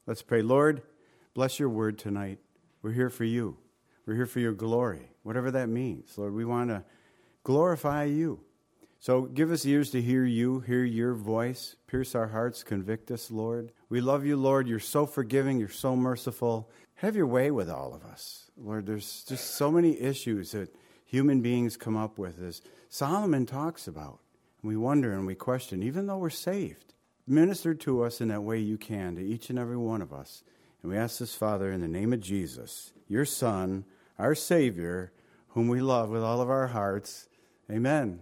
Let's pray. Lord, bless your word tonight. We're here for you. We're here for your glory, whatever that means. Lord, we want to glorify you. So give us ears to hear you, hear your voice. Pierce our hearts, convict us, Lord. We love you, Lord. You're so forgiving. You're so merciful. Have your way with all of us. Lord, there's just so many issues that human beings come up with, as Solomon talks about. And we wonder and we question, even though we're saved. Minister to us in that way you can, to each and every one of us. And we ask this, Father, in the name of Jesus, your Son, our Savior, whom we love with all of our hearts. Amen.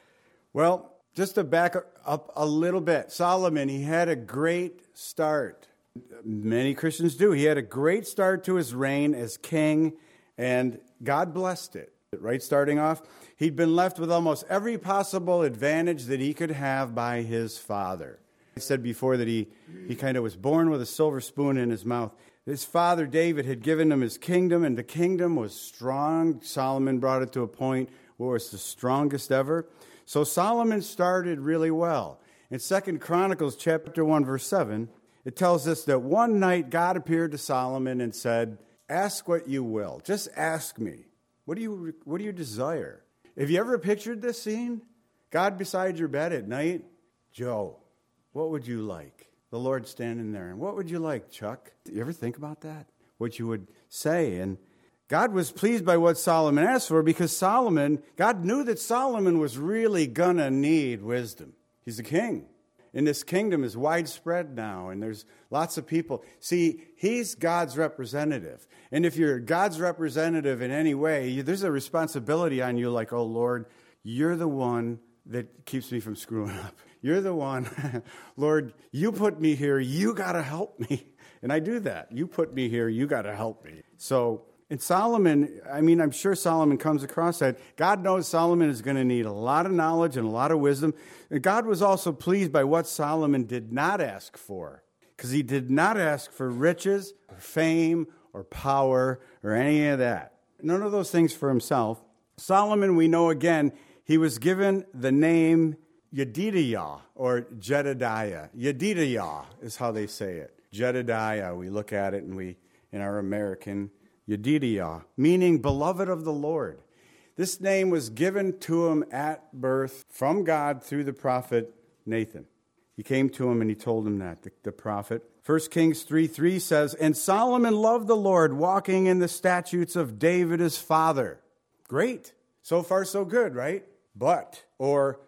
Well, just to back up a little bit, Solomon, he had a great start. Many Christians do. He had a great start to his reign as king, and God blessed it. Right, starting off, he'd been left with almost every possible advantage that he could have by his father. I said before that he kind of was born with a silver spoon in his mouth. His father, David, had given him his kingdom, and the kingdom was strong. Solomon brought it to a point where it was the strongest ever. So Solomon started really well. In 2 Chronicles chapter 1, verse 7, it tells us that one night God appeared to Solomon and said, "Ask what you will. Just ask me. What do you desire?" Have you ever pictured this scene? God beside your bed at night? "Joe, what would you like?" The Lord standing there. "And what would you like, Chuck?" You ever think about that? What you would say. And God was pleased by what Solomon asked for, because God knew that Solomon was really going to need wisdom. He's a king. And this kingdom is widespread now, and there's lots of people. See, he's God's representative. And if you're God's representative in any way, there's a responsibility on you, like, "Oh, Lord, you're the one that keeps me from screwing up. You're the one, Lord, you put me here, you got to help me." And I do that. You put me here, you got to help me. So, and Solomon, I'm sure Solomon comes across that. God knows Solomon is going to need a lot of knowledge and a lot of wisdom. And God was also pleased by what Solomon did not ask for, because he did not ask for riches or fame or power or any of that. None of those things for himself. Solomon, we know again, he was given the name Yedidiah or Jedediah. Yedidiah is how they say it. Jedediah, we look at it and in our American, Yedidiah, meaning beloved of the Lord. This name was given to him at birth from God through the prophet Nathan. He came to him and he told him that, the prophet. 1 Kings 3:3 says, "And Solomon loved the Lord, walking in the statutes of David his father." Great. So far so good, right? But, or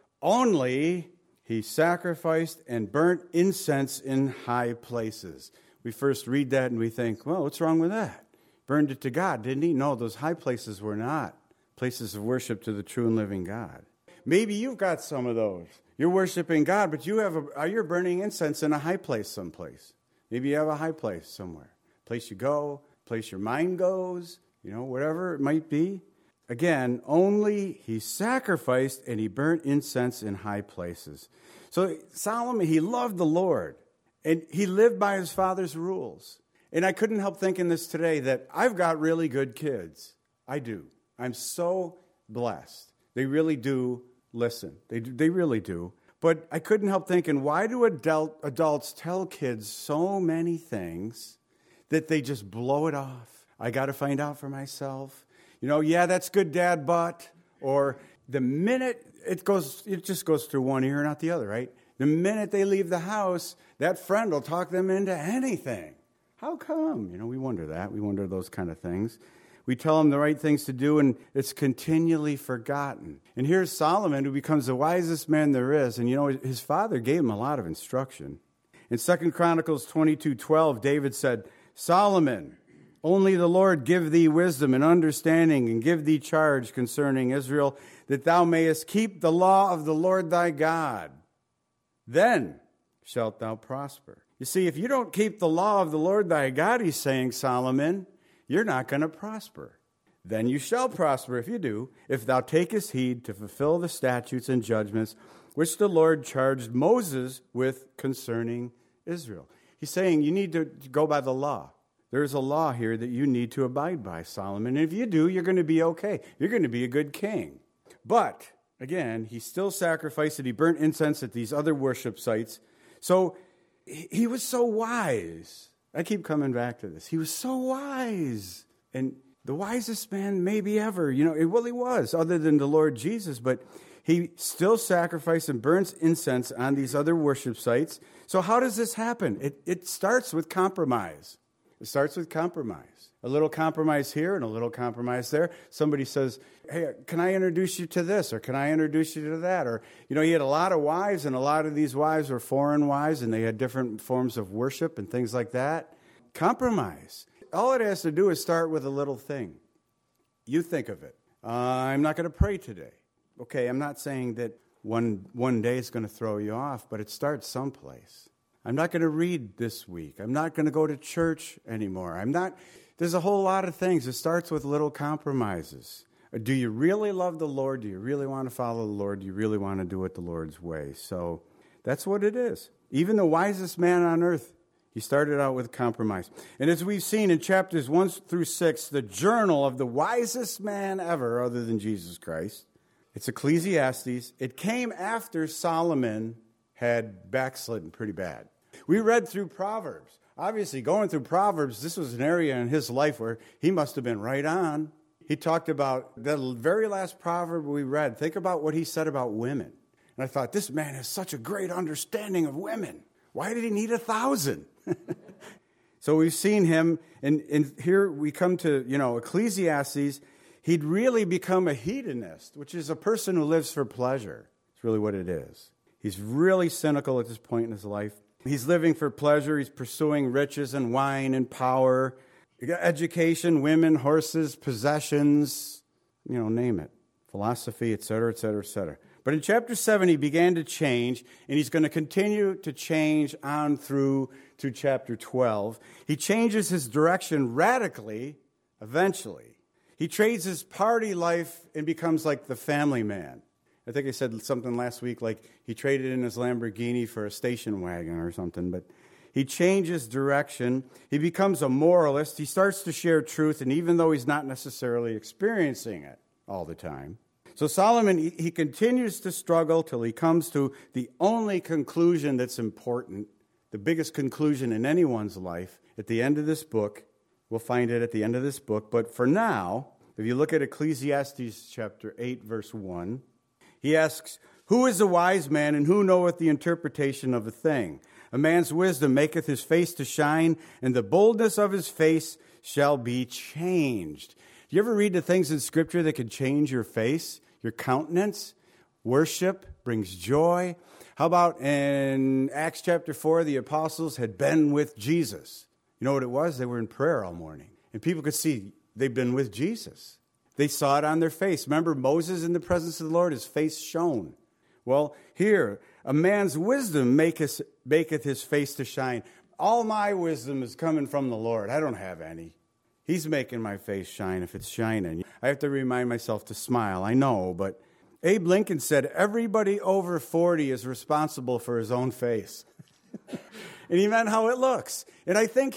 only, he sacrificed and burnt incense in high places. We first read that and we think, well, what's wrong with that? Burned it to God, didn't he? No, those high places were not places of worship to the true and living God. Maybe you've got some of those. You're worshiping God, but you're burning incense in a high place someplace. Maybe you have a high place somewhere. Place you go, place your mind goes, whatever it might be. Again, only he sacrificed and he burnt incense in high places. So Solomon, he loved the Lord, and he lived by his father's rules. And I couldn't help thinking this today, that I've got really good kids. I do. I'm so blessed. They really do listen. They really do. But I couldn't help thinking, why do adults tell kids so many things that they just blow it off? I got to find out for myself. Yeah, that's good, Dad, but. Or the minute it just goes through one ear and out the other, right? The minute they leave the house, that friend will talk them into anything. How come? We wonder that. We wonder those kind of things. We tell them the right things to do, and it's continually forgotten. And here's Solomon, who becomes the wisest man there is. And his father gave him a lot of instruction. In 2 Chronicles 22:12, David said, "Solomon, only the Lord give thee wisdom and understanding, and give thee charge concerning Israel, that thou mayest keep the law of the Lord thy God. Then shalt thou prosper." You see, if you don't keep the law of the Lord thy God, he's saying, Solomon, you're not going to prosper. Then you shall prosper if you do, if thou takest heed to fulfill the statutes and judgments which the Lord charged Moses with concerning Israel. He's saying you need to go by the law. There's a law here that you need to abide by, Solomon. And if you do, you're going to be okay. You're going to be a good king. But, again, he still sacrificed and he burnt incense at these other worship sites. So he was so wise I keep coming back to this. He was so wise. And the wisest man maybe ever. He was, other than the Lord Jesus. But he still sacrificed and burns incense on these other worship sites. So how does this happen? It starts with compromise. It starts with compromise. A little compromise here and a little compromise there. Somebody says, hey, can I introduce you to this? Or can I introduce you to that? Or, he had a lot of wives, and a lot of these wives were foreign wives, and they had different forms of worship and things like that. Compromise. All it has to do is start with a little thing. You think of it. I'm not going to pray today. Okay, I'm not saying that one day is going to throw you off, but it starts someplace. I'm not going to read this week. I'm not going to go to church anymore. There's a whole lot of things. It starts with little compromises. Do you really love the Lord? Do you really want to follow the Lord? Do you really want to do it the Lord's way? So that's what it is. Even the wisest man on earth, he started out with compromise. And as we've seen in chapters 1 through 6, the journal of the wisest man ever, other than Jesus Christ, it's Ecclesiastes. It came after Solomon had backslidden pretty bad. We read through Proverbs. Obviously, going through Proverbs, this was an area in his life where he must have been right on. He talked about the very last proverb we read. Think about what he said about women. And I thought, this man has such a great understanding of women. Why did he need 1,000? So we've seen him, and here we come to, Ecclesiastes. He'd really become a hedonist, which is a person who lives for pleasure. It's really what it is. He's really cynical at this point in his life. He's living for pleasure. He's pursuing riches and wine and power, education, women, horses, possessions, name it, philosophy, etc., etc., etc. But in chapter 7, he began to change, and he's going to continue to change on through to chapter 12. He changes his direction radically, eventually. He trades his party life and becomes like the family man. I think I said something last week, like he traded in his Lamborghini for a station wagon or something, but he changes direction. He becomes a moralist. He starts to share truth, and even though he's not necessarily experiencing it all the time. So Solomon, he continues to struggle till he comes to the only conclusion that's important, the biggest conclusion in anyone's life at the end of this book. We'll find it at the end of this book. But for now, if you look at Ecclesiastes chapter 8, verse 1, he asks, who is a wise man, and who knoweth the interpretation of a thing? A man's wisdom maketh his face to shine, and the boldness of his face shall be changed. Do you ever read the things in Scripture that can change your face, your countenance? Worship brings joy. How about in Acts chapter 4, the apostles had been with Jesus. You know what it was? They were in prayer all morning, and people could see they've been with Jesus. They saw it on their face. Remember Moses in the presence of the Lord, his face shone. Well, here, a man's wisdom maketh his face to shine. All my wisdom is coming from the Lord. I don't have any. He's making my face shine if it's shining. I have to remind myself to smile. I know, but Abe Lincoln said everybody over 40 is responsible for his own face. And he meant how it looks. And I think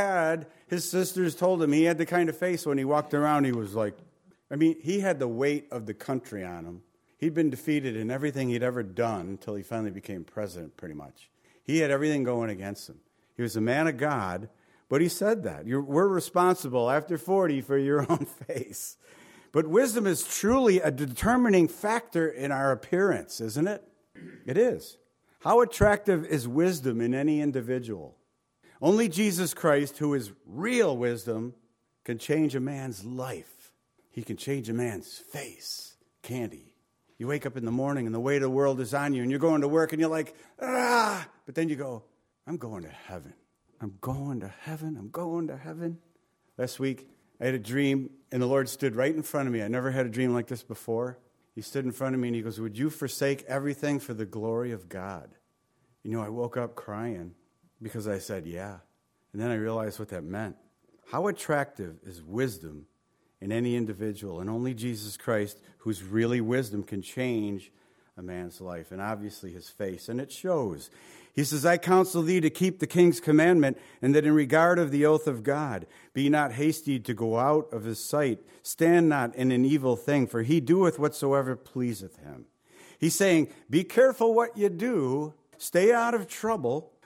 his sisters told him he had the kind of face when he walked around, he was like, he had the weight of the country on him. He'd been defeated in everything he'd ever done until he finally became president, pretty much. He had everything going against him. He was a man of God, but he said that. We're responsible after 40 for your own face. But wisdom is truly a determining factor in our appearance, isn't it? It is. How attractive is wisdom in any individual? Only Jesus Christ, who is real wisdom, can change a man's life. He can change a man's face, can't he? You wake up in the morning and the weight of the world is on you, and you're going to work and you're like, but then you go, I'm going to heaven. I'm going to heaven. I'm going to heaven. Last week, I had a dream, and the Lord stood right in front of me. I never had a dream like this before. He stood in front of me, and he goes, would you forsake everything for the glory of God? I woke up crying because I said, yeah. And then I realized what that meant. How attractive is wisdom in any individual? And only Jesus Christ, who's really wisdom, can change a man's life, and obviously his face. And it shows. He says, I counsel thee to keep the king's commandment, and that in regard of the oath of God, be not hasty to go out of his sight. Stand not in an evil thing, for he doeth whatsoever pleaseth him. He's saying, be careful what you do. Stay out of trouble.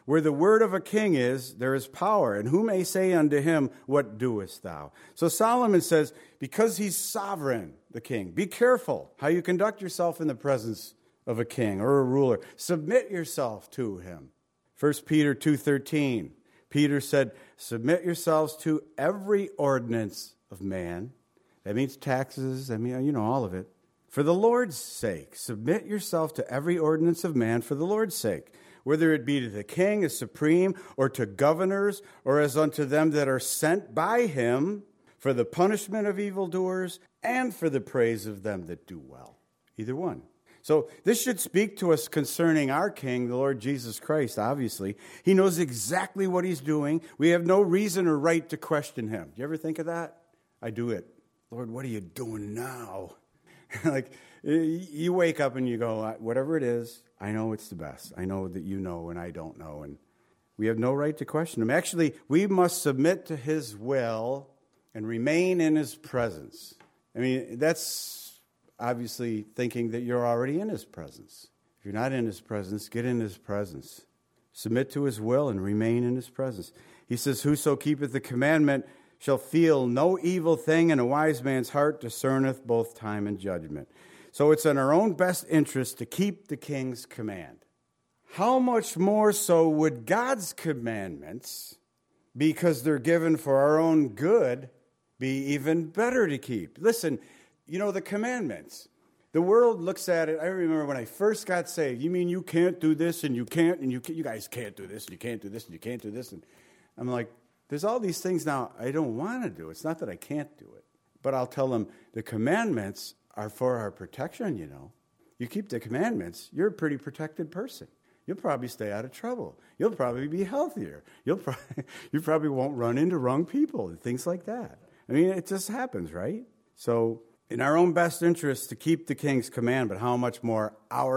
Where the word of a king is, there is power. And who may say unto him, what doest thou? So Solomon says, because he's sovereign, the king, be careful how you conduct yourself in the presence of a king or a ruler. Submit yourself to him. 1 Peter 2:13, Peter said, submit yourselves to every ordinance of man. That means taxes, all of it. For the Lord's sake, submit yourself to every ordinance of man for the Lord's sake, whether it be to the king as supreme, or to governors, or as unto them that are sent by him, for the punishment of evildoers, and for the praise of them that do well. Either one. So this should speak to us concerning our King, the Lord Jesus Christ, obviously. He knows exactly what he's doing. We have no reason or right to question him. Do you ever think of that? I do it. Lord, what are you doing now? Like, you wake up and you go, whatever it is, I know it's the best. I know that you know and I don't know. And we have no right to question him. Actually, we must submit to his will and remain in his presence. I mean, that's obviously thinking that you're already in his presence. If you're not in his presence, get in his presence. Submit to his will and remain in his presence. He says, whoso keepeth the commandment shall feel no evil thing, and a wise man's heart discerneth both time and judgment. So it's in our own best interest to keep the king's command. How much more so would God's commandments, because they're given for our own good, be even better to keep? Listen, the commandments. The world looks at it. I remember when I first got saved, you mean you can't do this and you can't, and you guys can't do this and you can't do this and you can't do this. And I'm like, there's all these things now I don't want to do. It's not that I can't do it. But I'll tell them the commandments are for our protection, You keep the commandments, you're a pretty protected person. You'll probably stay out of trouble. You'll probably be healthier. You probably won't run into wrong people and things like that. I mean, it just happens, right? So in our own best interest to keep the king's command, but how much more our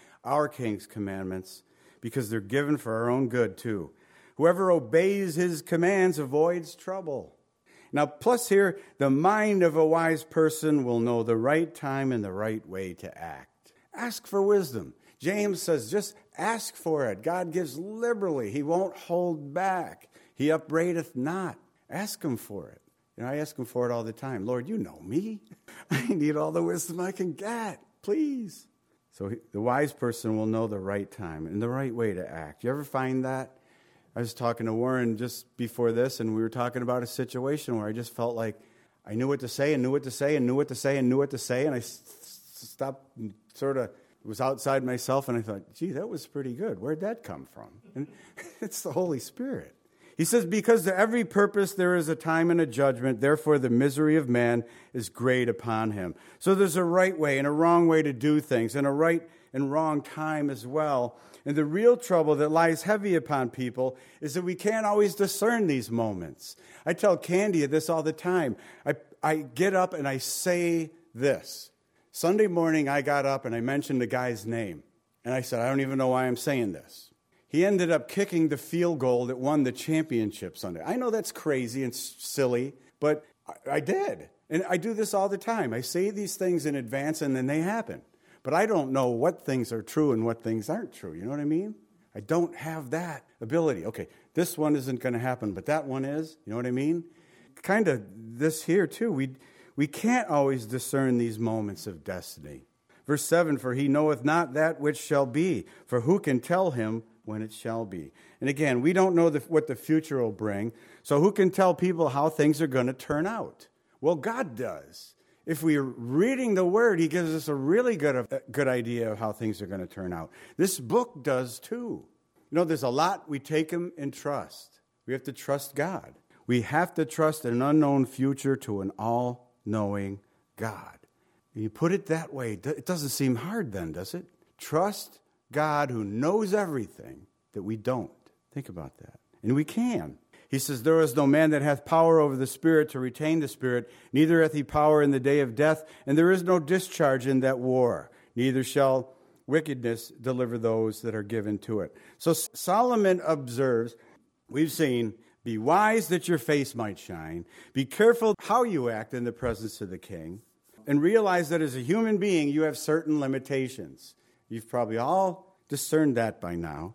king's commandments, because they're given for our own good too. Whoever obeys his commands avoids trouble. Now, plus here, the mind of a wise person will know the right time and the right way to act. Ask for wisdom. James says, just ask for it. God gives liberally. He won't hold back. He upbraideth not. Ask him for it. I ask him for it all the time. Lord, you know me. I need all the wisdom I can get. Please. So the wise person will know the right time and the right way to act. You ever find that? I was talking to Warren just before this, and we were talking about a situation where I just felt like I knew what to say and knew what to say and knew what to say and knew what to say, and I stopped and sort of was outside myself, and I thought, gee, that was pretty good. Where'd that come from? And it's the Holy Spirit. He says, because to every purpose there is a time and a judgment, therefore the misery of man is great upon him. So there's a right way and a wrong way to do things, and a right and wrong time as well. And the real trouble that lies heavy upon people is that we can't always discern these moments. I tell Candy this all the time. I get up and I say this. Sunday morning I got up and I mentioned the guy's name. And I said, I don't even know why I'm saying this. He ended up kicking the field goal that won the championship Sunday. I know that's crazy and silly, but I did. And I do this all the time. I say these things in advance and then they happen. But I don't know what things are true and what things aren't true. You know what I mean? I don't have that ability. Okay, this one isn't going to happen, but that one is. You know what I mean? Kind of this here, too. We can't always discern these moments of destiny. Verse 7, for he knoweth not that which shall be, for who can tell him when it shall be? And again, we don't know what the future will bring, so who can tell people how things are going to turn out? Well, God does. If we're reading the Word, He gives us a really good idea of how things are going to turn out. This book does too. There's a lot we take Him in trust. We have to trust God. We have to trust an unknown future to an all-knowing God. When you put it that way, it doesn't seem hard then, does it? Trust God who knows everything that we don't. Think about that. And we can. He says, there is no man that hath power over the Spirit to retain the Spirit, neither hath he power in the day of death, and there is no discharge in that war, neither shall wickedness deliver those that are given to it. So Solomon observes, we've seen, be wise that your face might shine, be careful how you act in the presence of the king, and realize that as a human being you have certain limitations. You've probably all discerned that by now.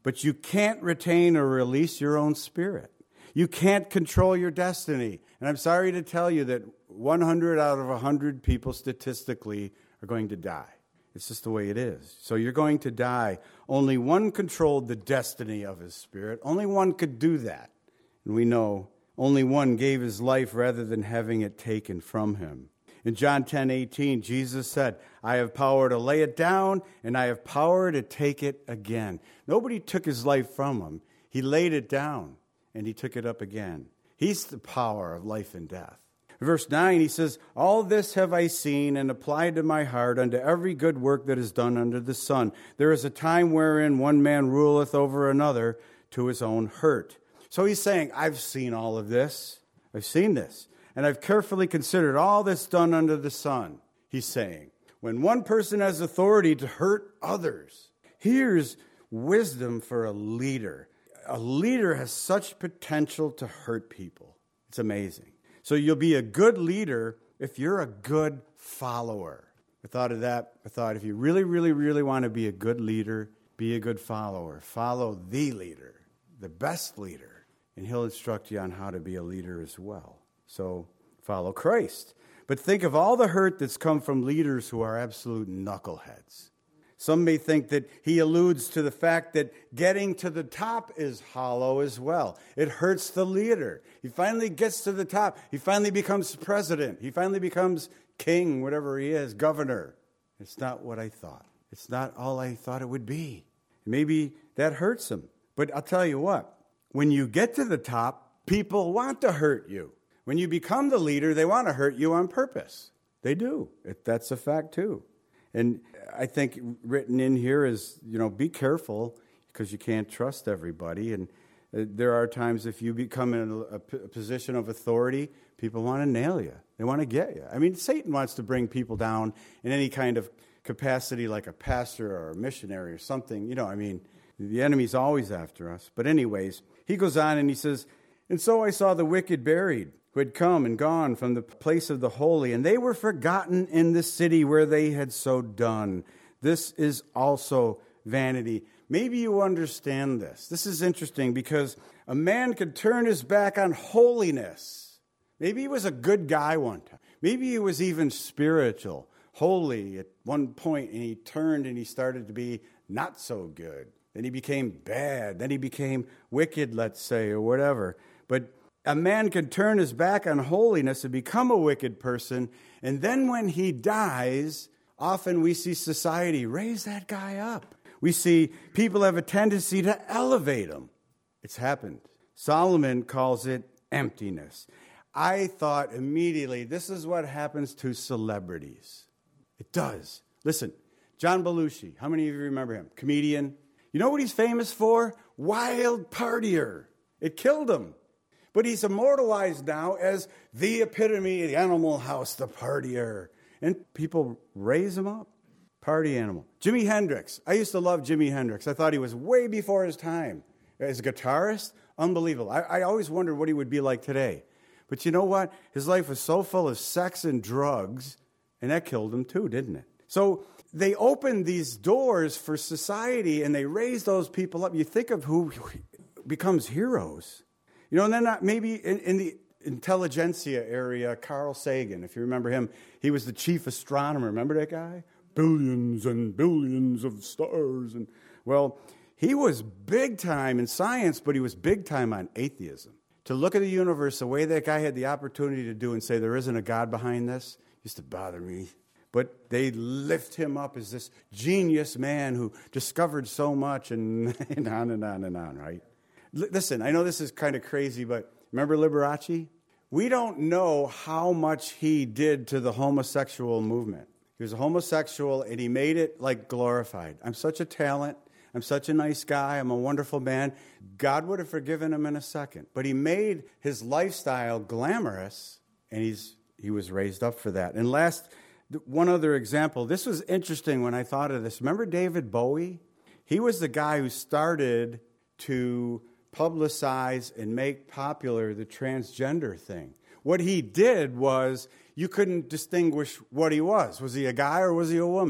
But you can't retain or release your own spirit. You can't control your destiny. And I'm sorry to tell you that 100 out of 100 people statistically are going to die. It's just the way it is. So you're going to die. Only one controlled the destiny of his spirit. Only one could do that. And we know only one gave his life rather than having it taken from him. In John 10:18, Jesus said, I have power to lay it down, and I have power to take it again. Nobody took his life from him. He laid it down, and he took it up again. He's the power of life and death. Verse 9, he says, all this have I seen and applied to my heart unto every good work that is done under the sun. There is a time wherein one man ruleth over another to his own hurt. So he's saying, I've seen all of this. I've seen this. And I've carefully considered all that's done under the sun, he's saying. When one person has authority to hurt others, here's wisdom for a leader. A leader has such potential to hurt people. It's amazing. So you'll be a good leader if you're a good follower. I thought of that. I thought if you really, really, really want to be a good leader, be a good follower. Follow the leader, the best leader, and he'll instruct you on how to be a leader as well. So follow Christ. But think of all the hurt that's come from leaders who are absolute knuckleheads. Some may think that he alludes to the fact that getting to the top is hollow as well. It hurts the leader. He finally gets to the top. He finally becomes president. He finally becomes king, whatever he is, governor. It's not what I thought. It's not all I thought it would be. Maybe that hurts him. But I'll tell you what, when you get to the top, people want to hurt you. When you become the leader, they want to hurt you on purpose. They do. That's a fact too. And I think written in here is, be careful because you can't trust everybody. And there are times if you become in a position of authority, people want to nail you. They want to get you. I mean, Satan wants to bring people down in any kind of capacity like a pastor or a missionary or something. The enemy's always after us. But anyways, he goes on and he says, and so I saw the wicked buried, who had come and gone from the place of the holy, and they were forgotten in the city where they had so done. This is also vanity. Maybe you understand this. This is interesting because a man could turn his back on holiness. Maybe he was a good guy one time. Maybe he was even spiritual, holy at one point, and he turned and he started to be not so good. Then he became bad. Then he became wicked, let's say, or whatever. But a man can turn his back on holiness and become a wicked person, and then when he dies, often we see society raise that guy up. We see people have a tendency to elevate him. It's happened. Solomon calls it emptiness. I thought immediately, this is what happens to celebrities. It does. Listen, John Belushi, how many of you remember him? Comedian. You know what he's famous for? Wild partier. It killed him. But he's immortalized now as the epitome of the Animal House, the partier. And people raise him up. Party animal. Jimi Hendrix. I used to love Jimi Hendrix. I thought he was way before his time. As a guitarist, unbelievable. I always wondered what he would be like today. But you know what? His life was so full of sex and drugs, and that killed him too, didn't it? So they opened these doors for society, and they raise those people up. You think of who becomes heroes. And then maybe in the intelligentsia area, Carl Sagan, if you remember him, he was the chief astronomer. Remember that guy? Billions and billions of stars. And he was big time in science, but he was big time on atheism. To look at the universe the way that guy had the opportunity to do and say there isn't a God behind this used to bother me. But they lift him up as this genius man who discovered so much and on and on and on, right? Listen, I know this is kind of crazy, but remember Liberace? We don't know how much he did to the homosexual movement. He was a homosexual, and he made it glorified. I'm such a talent. I'm such a nice guy. I'm a wonderful man. God would have forgiven him in a second. But he made his lifestyle glamorous, and he was raised up for that. And one other example. This was interesting when I thought of this. Remember David Bowie? He was the guy who started to publicize and make popular the transgender thing. What he did was you couldn't distinguish what he was. Was he a guy or was he a woman?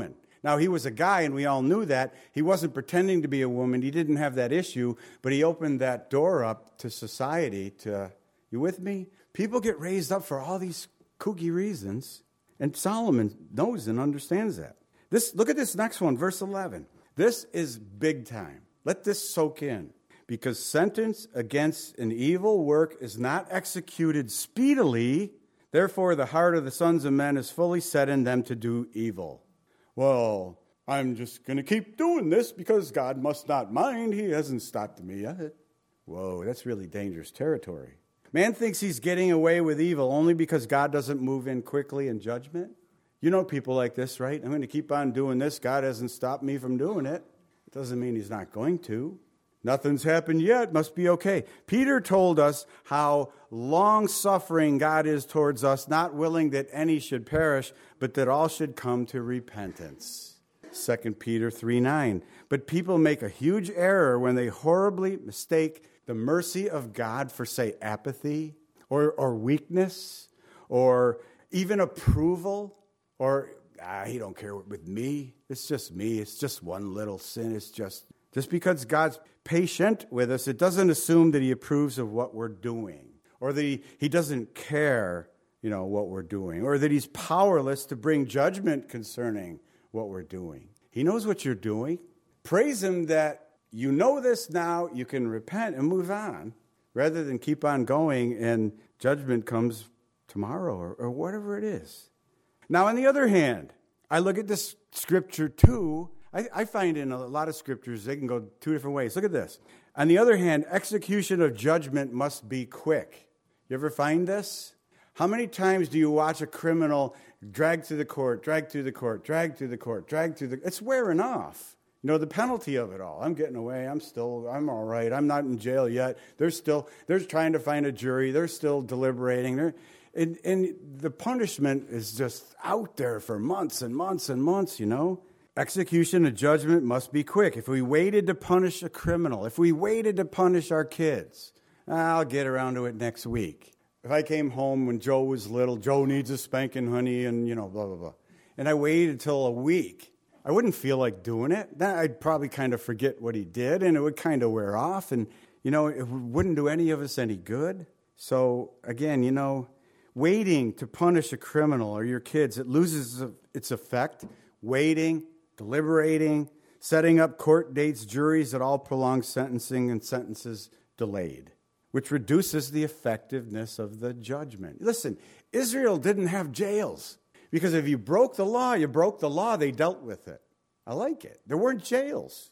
Now, he was a guy, and we all knew that. He wasn't pretending to be a woman. He didn't have that issue, but he opened that door up to society. You with me? People get raised up for all these kooky reasons, and Solomon knows and understands that. Look at this next one, verse 11. This is big time. Let this soak in. Because sentence against an evil work is not executed speedily, therefore the heart of the sons of men is fully set in them to do evil. Well, I'm just going to keep doing this because God must not mind. He hasn't stopped me yet. Whoa, that's really dangerous territory. Man thinks he's getting away with evil only because God doesn't move in quickly in judgment. You know people like this, right? I'm going to keep on doing this. God hasn't stopped me from doing it. It doesn't mean he's not going to. Nothing's happened yet. Must be okay. Peter told us how long-suffering God is towards us, not willing that any should perish, but that all should come to repentance. 2 Peter 3:9. But people make a huge error when they horribly mistake the mercy of God for, say, apathy or weakness or even approval or, he don't care with me. It's just me. It's just one little sin. It's just because God's patient with us, it doesn't assume that he approves of what we're doing or that he doesn't care, what we're doing or that he's powerless to bring judgment concerning what we're doing. He knows what you're doing. Praise him that you know this now, you can repent and move on rather than keep on going and judgment comes tomorrow or whatever it is. Now, on the other hand, I look at this scripture too. I find in a lot of scriptures, they can go two different ways. Look at this. On the other hand, execution of judgment must be quick. You ever find this? How many times do you watch a criminal dragged through the court, dragged through the court, dragged through the court, dragged through the... It's wearing off. The penalty of it all. I'm getting away. I'm all right. I'm not in jail yet. They're trying to find a jury. They're still deliberating. And the punishment is just out there for months and months and months, Execution of judgment must be quick. If we waited to punish a criminal, if we waited to punish our kids, I'll get around to it next week. If I came home when Joe was little, Joe needs a spanking, honey, and, blah, blah, blah. And I waited until a week. I wouldn't feel like doing it. Then I'd probably kind of forget what he did, and it would kind of wear off. And, it wouldn't do any of us any good. So, again, waiting to punish a criminal or your kids, it loses its effect. Waiting, deliberating, setting up court dates, juries that all prolong sentencing and sentences delayed, which reduces the effectiveness of the judgment. Listen, Israel didn't have jails because if you broke the law, you broke the law. They dealt with it. I like it. There weren't jails.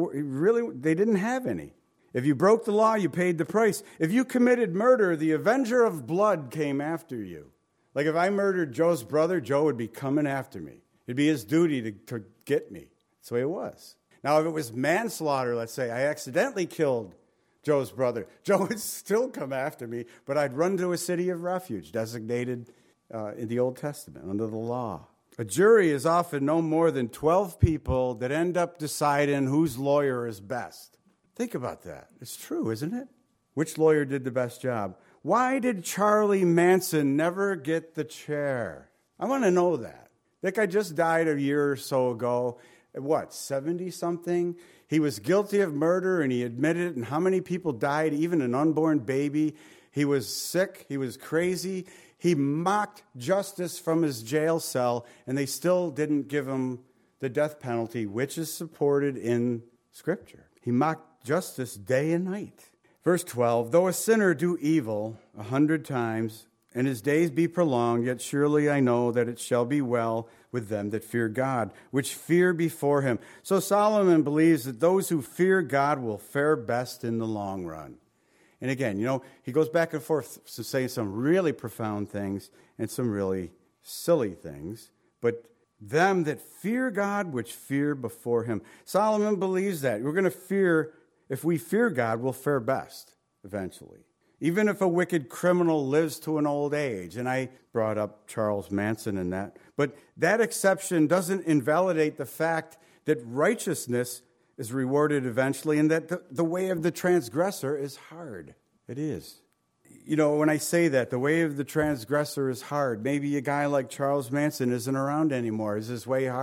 They didn't have any. If you broke the law, you paid the price. If you committed murder, the avenger of blood came after you. Like if I murdered Joe's brother, Joe would be coming after me. It'd be his duty to get me. That's the way it was. Now, if it was manslaughter, let's say, I accidentally killed Joe's brother, Joe would still come after me, but I'd run to a city of refuge designated in the Old Testament under the law. A jury is often no more than 12 people that end up deciding whose lawyer is best. Think about that. It's true, isn't it? Which lawyer did the best job? Why did Charlie Manson never get the chair? I want to know that. That guy just died a year or so ago. 70-something? He was guilty of murder, and he admitted it. And how many people died, even an unborn baby? He was sick. He was crazy. He mocked justice from his jail cell, and they still didn't give him the death penalty, which is supported in Scripture. He mocked justice day and night. Verse 12, though a sinner do evil 100 times, and his days be prolonged, yet surely I know that it shall be well with them that fear God, which fear before him. So Solomon believes that those who fear God will fare best in the long run. And again, he goes back and forth to say some really profound things and some really silly things. But them that fear God, which fear before him. Solomon believes that. We're going to fear, if we fear God, we'll fare best eventually. Even if a wicked criminal lives to an old age. And I brought up Charles Manson in that. But that exception doesn't invalidate the fact that righteousness is rewarded eventually and that the way of the transgressor is hard. It is. When I say that, the way of the transgressor is hard. Maybe a guy like Charles Manson isn't around anymore. Is his way hard?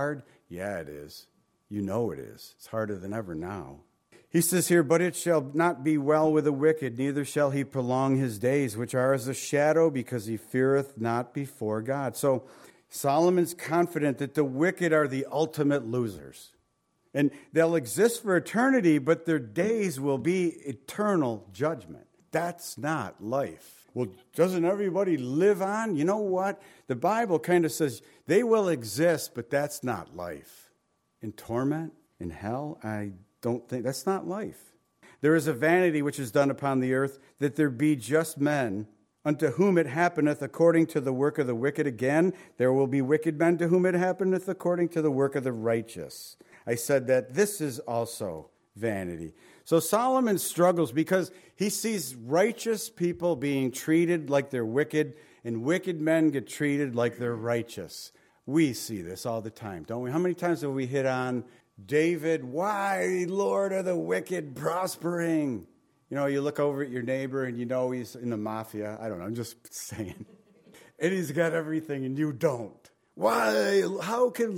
Yeah, it is. You know it is. It's harder than ever now. He says here, but it shall not be well with the wicked, neither shall he prolong his days, which are as a shadow, because he feareth not before God. So Solomon's confident that the wicked are the ultimate losers. And they'll exist for eternity, but their days will be eternal judgment. That's not life. Well, doesn't everybody live on? You know what? The Bible kind of says they will exist, but that's not life. In torment, in hell, I don't think that's not life. There is a vanity which is done upon the earth, that there be just men, unto whom it happeneth according to the work of the wicked. Again, there will be wicked men to whom it happeneth according to the work of the righteous. I said that this is also vanity. So Solomon struggles because he sees righteous people being treated like they're wicked, and wicked men get treated like they're righteous. We see this all the time, don't we? How many times have we hit on David? Why, Lord, are the wicked prospering? You know, you look over at your neighbor and you know he's in the mafia. I don't know, I'm just saying. And he's got everything and you don't. Why? How can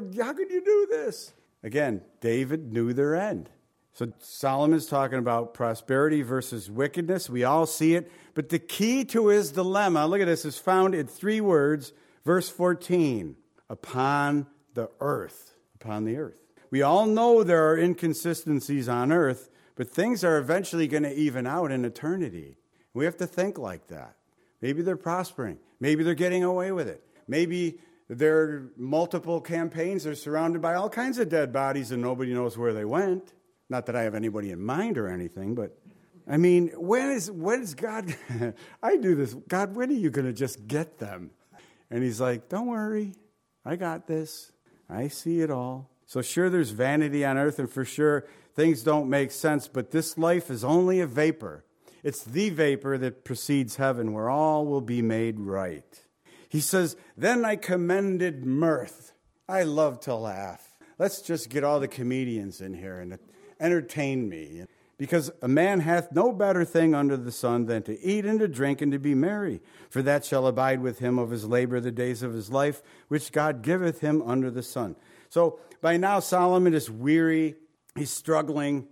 you do this? Again, David knew their end. So Solomon's talking about prosperity versus wickedness. We all see it. But the key to his dilemma, look at this, is found in 3 words. Verse 14, upon the earth. Upon the earth. We all know there are inconsistencies on earth, but things are eventually going to even out in eternity. We have to think like that. Maybe they're prospering. Maybe they're getting away with it. Maybe there are multiple campaigns. They're surrounded by all kinds of dead bodies and nobody knows where they went. Not that I have anybody in mind or anything, but I mean, when is God, I do this, God, when are you going to just get them? And he's like, don't worry, I got this. I see it all. So sure, there's vanity on earth, and for sure, things don't make sense, but this life is only a vapor. It's the vapor that precedes heaven, where all will be made right. He says, then I commended mirth. I love to laugh. Let's just get all the comedians in here and entertain me. Because a man hath no better thing under the sun than to eat and to drink and to be merry. For that shall abide with him of his labor the days of his life, which God giveth him under the sun. So by now Solomon is weary. He's struggling,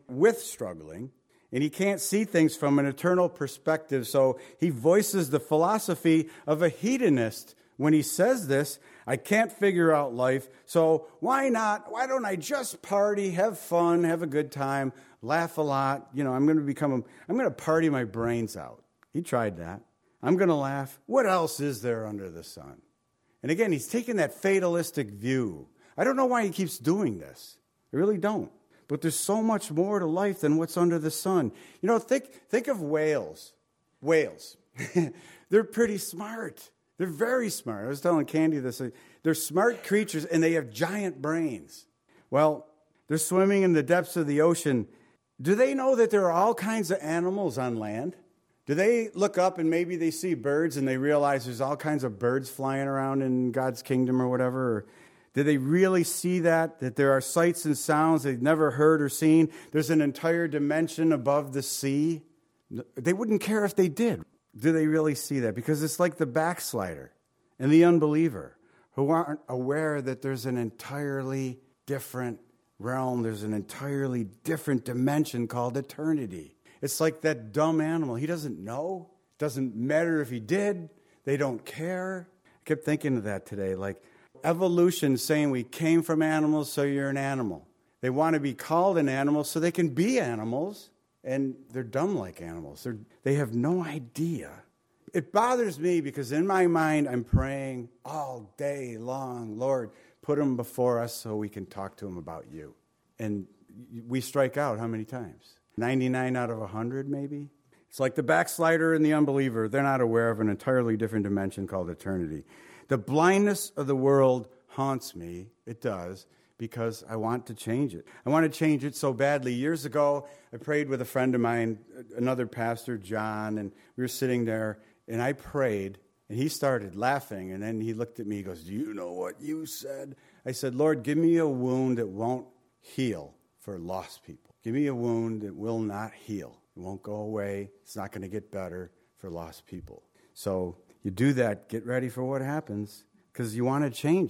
and he can't see things from an eternal perspective. So he voices the philosophy of a hedonist when he says this. I can't figure out life, so why not? Why don't I just party, have fun, have a good time, laugh a lot? You know, I'm going to party my brains out. He tried that. I'm going to laugh. What else is there under the sun? And again, he's taking that fatalistic view. I don't know why he keeps doing this. I really don't. But there's so much more to life than what's under the sun. You know, think of whales. Whales. They're pretty smart. They're very smart. I was telling Candy this. They're smart creatures, and they have giant brains. Well, they're swimming in the depths of the ocean. Do they know that there are all kinds of animals on land? Do they look up and maybe they see birds and they realize there's all kinds of birds flying around in God's kingdom or whatever? Or do they really see that there are sights and sounds they've never heard or seen? There's an entire dimension above the sea. They wouldn't care if they did. Do they really see that? Because it's like the backslider and the unbeliever who aren't aware that there's an entirely different realm. There's an entirely different dimension called eternity. It's like that dumb animal. He doesn't know. Doesn't matter if he did. They don't care. I kept thinking of that today. Like evolution saying we came from animals, so you're an animal. They want to be called an animal so they can be animals. And they're dumb like animals. They have no idea. It bothers me because in my mind, I'm praying all day long, Lord, put them before us so we can talk to them about you. And we strike out how many times? 99 out of 100 maybe? It's like the backslider and the unbeliever. They're not aware of an entirely different dimension called eternity. The blindness of the world haunts me. It does. Because I want to change it. I want to change it so badly. Years ago, I prayed with a friend of mine, another pastor, John, and we were sitting there, and I prayed, and he started laughing, and then he looked at me, he goes, do you know what you said? I said, Lord, give me a wound that won't heal for lost people. Give me a wound that will not heal. It won't go away. It's not going to get better for lost people. So you do that, get ready for what happens, because you want to change it.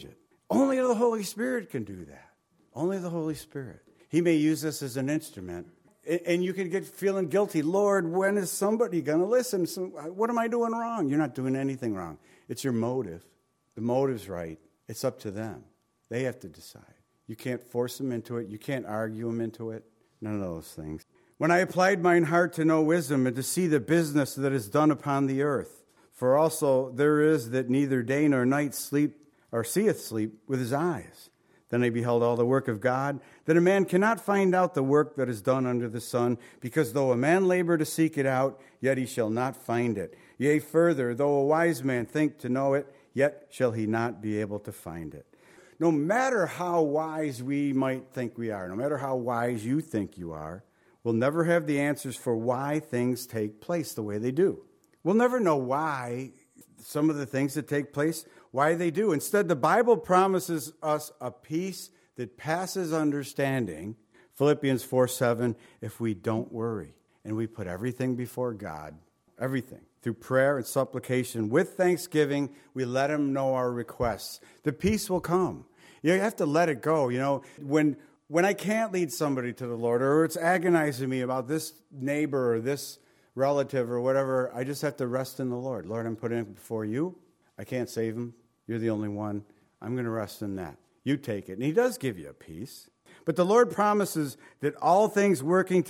Only the Holy Spirit can do that. Only the Holy Spirit. He may use us as an instrument. And you can get feeling guilty. Lord, when is somebody going to listen? So what am I doing wrong? You're not doing anything wrong. It's your motive. The motive's right. It's up to them. They have to decide. You can't force them into it. You can't argue them into it. None of those things. When I applied mine heart to know wisdom and to see the business that is done upon the earth, for also there is that neither day nor night sleep or seeth sleep with his eyes. Then I beheld all the work of God, that a man cannot find out the work that is done under the sun, because though a man labor to seek it out, yet he shall not find it. Yea, further, though a wise man think to know it, yet shall he not be able to find it. No matter how wise we might think we are, no matter how wise you think you are, we'll never have the answers for why things take place the way they do. We'll never know why some of the things that take place, why they do. Instead, the Bible promises us a peace that passes understanding. Philippians 4:7, if we don't worry and we put everything before God, everything, through prayer and supplication, with thanksgiving, we let him know our requests. The peace will come. You have to let it go. You know, when I can't lead somebody to the Lord, or it's agonizing me about this neighbor or this relative or whatever, I just have to rest in the Lord. Lord, I'm putting it before you. I can't save him. You're the only one. I'm going to rest in that. You take it. And he does give you a peace. But the Lord promises that all things will work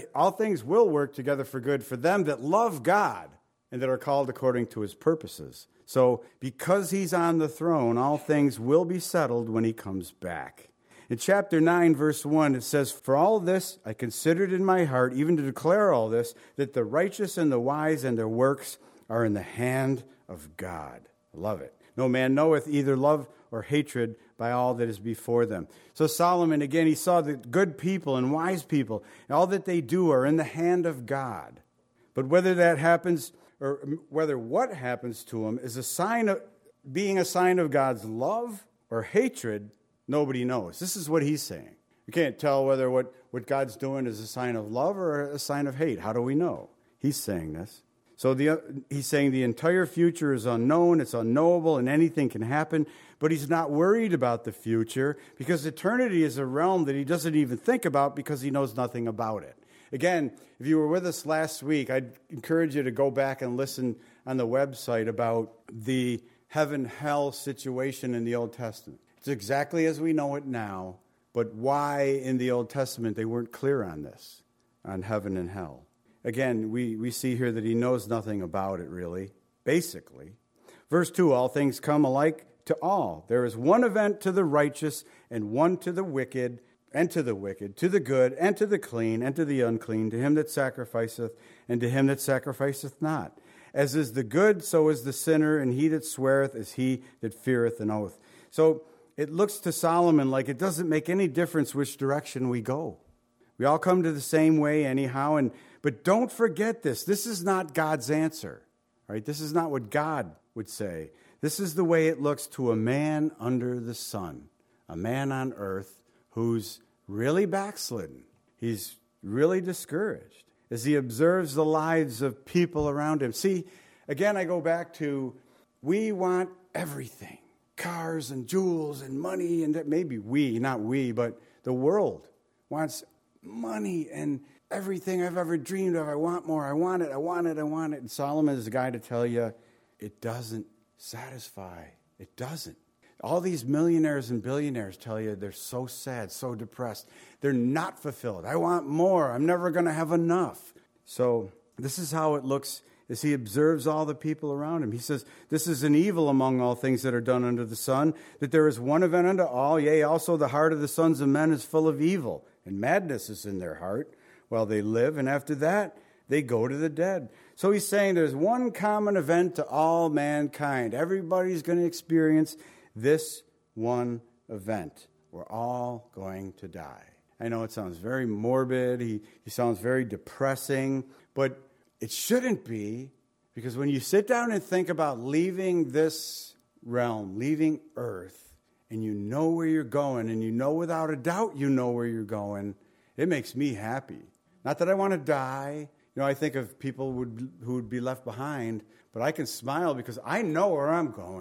together for good for them that love God and that are called according to his purposes. So because he's on the throne, all things will be settled when he comes back. In chapter 9, verse 1, it says, for all this I considered in my heart, even to declare all this, that the righteous and the wise and their works are in the hand of God. I love it. No man knoweth either love or hatred by all that is before them. So Solomon, again, he saw that good people and wise people, and all that they do are in the hand of God. But whether that happens, or whether what happens to them is a sign of being a sign of God's love or hatred, nobody knows. This is what he's saying. You can't tell whether what God's doing is a sign of love or a sign of hate. How do we know? He's saying this. So he's saying the entire future is unknown, it's unknowable, and anything can happen. But he's not worried about the future because eternity is a realm that he doesn't even think about because he knows nothing about it. Again, if you were with us last week, I'd encourage you to go back and listen on the website about the heaven-hell situation in the Old Testament. It's exactly as we know it now, but why in the Old Testament they weren't clear on this, on heaven and hell. Again, we see here that he knows nothing about it, really, basically. Verse 2, all things come alike to all. There is one event to the righteous and one to the wicked, and to the wicked, to the good, and to the clean, and to the unclean, to him that sacrificeth, and to him that sacrificeth not. As is the good, so is the sinner, and he that sweareth is he that feareth an oath. So it looks to Solomon like it doesn't make any difference which direction we go. We all come to the same way anyhow, but don't forget this. This is not God's answer. Right? This is not what God would say. This is the way it looks to a man under the sun, a man on earth who's really backslidden. He's really discouraged as he observes the lives of people around him. See, again, I go back to we want everything, cars and jewels and money, and maybe not we, but the world wants money and everything I've ever dreamed of. I want more. I want it. And Solomon is the guy to tell you it doesn't satisfy. It doesn't. All these millionaires and billionaires tell you they're so sad, so depressed. They're not fulfilled. I want more. I'm never going to have enough. So this is how it looks as he observes all the people around him. He says, this is an evil among all things that are done under the sun, that there is one event unto all. Yea, also the heart of the sons of men is full of evil, and madness is in their heart while they live, and after that they go to the dead. So he's saying there's one common event to all mankind. Everybody's going to experience this one event. We're all going to die. I know it sounds very morbid. He sounds very depressing, but it shouldn't be, because when you sit down and think about leaving this realm, leaving earth, and you know where you're going, and you know without a doubt you know where you're going, it makes me happy. Not that I want to die. You know, I think of people who would be left behind, but I can smile because I know where I'm going.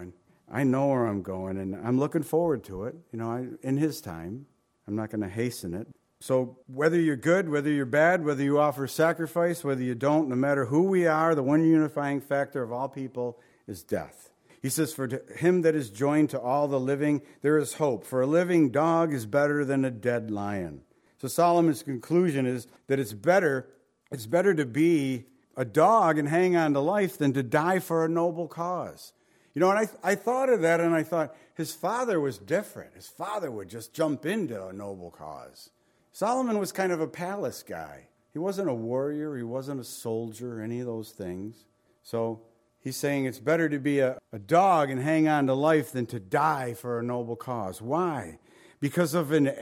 I know where I'm going, and I'm looking forward to it. In His time. I'm not going to hasten it. So whether you're good, whether you're bad, whether you offer sacrifice, whether you don't, no matter who we are, the one unifying factor of all people is death. He says, for to him that is joined to all the living, there is hope. For a living dog is better than a dead lion. So Solomon's conclusion is that it's better to be a dog and hang on to life than to die for a noble cause. And I thought of that, and I thought, his father was different. His father would just jump into a noble cause. Solomon was kind of a palace guy. He wasn't a warrior. He wasn't a soldier, any of those things. So he's saying it's better to be a dog and hang on to life than to die for a noble cause. Why? Because of an